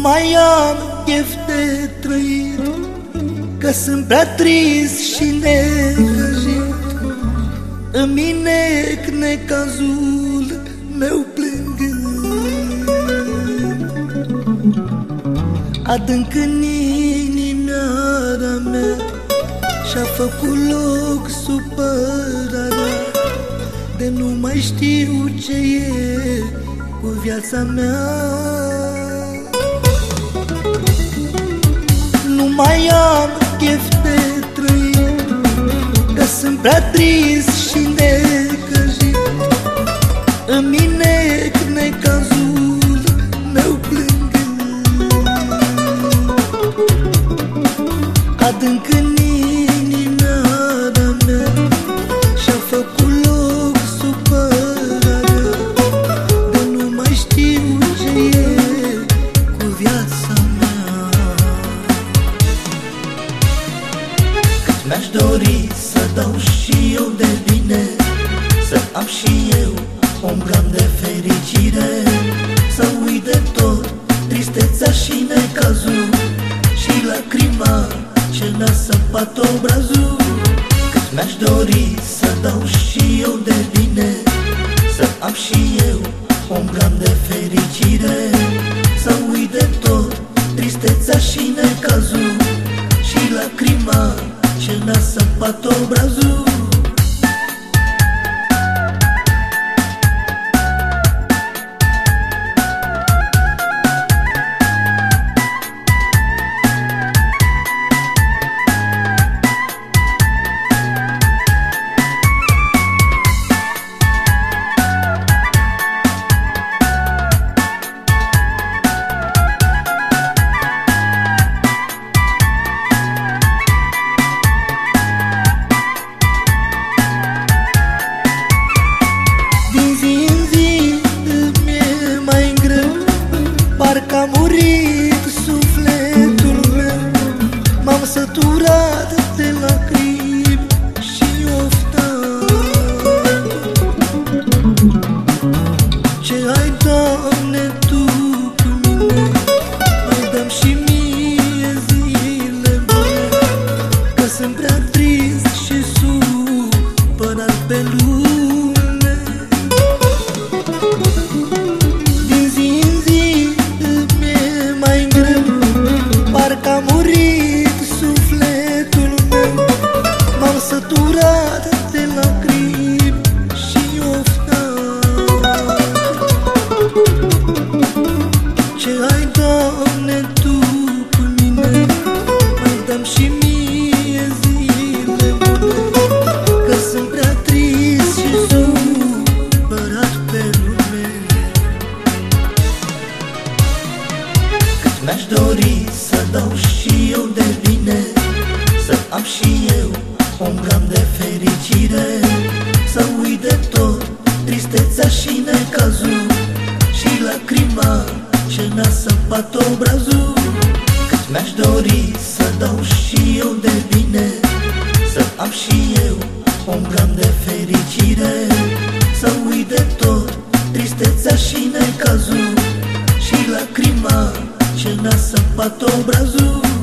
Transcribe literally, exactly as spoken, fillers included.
mai am chef de trăit, că sunt prea trist și necăjit. Îmi nec necazul meu plângând, adânc în inimioara mea și-a făcut loc supărarea de nu mai știu ce e cu viața mea. Nu mai am chef de trăit, că sunt prea trist și necăjit. Îmi nec necazul meu plângând, adânc în inimioara mea și-a făcut loc supărarea de nu mai știu ce e cu viața mea. Cât mi-aș dori să dau și eu de bine, să am și eu un gram de fericire, să uit de tot tristețea și necazul și lacrima ce ne-a săpat obrazul. Cât mi-aș dori să dau și eu de bine, să am și eu un gram de fericire, să uit de tot tristețea și necazul și lacrima ce ne-a săpat obrazul. Parcă a murit sufletul meu, m-am săturat de lacrimi și oftat. Ce ai, Doamne, Tu cu mine, mai dăm și mie zile bune, că sunt prea trist și supărat pe lume. Parcă a murit sufletul meu, m-am săturat de lacrimi și oftat. Ce ai, Doamne, Tu cu mine, mai dăm și mie zile bune, că sunt prea trist și supărat pe lume. Cât mi-aș dori să dau și eu de bine, să am și eu un gram de fericire, să uit de tot tristețea și necazul și lacrima ce ne-a săpat obrazul. Cât mi-aș dori să dau și eu de bine, să am și eu un gram de fericire, să uit de tot tristețea și necazul și lacrima ce ne-a săpat obrazul.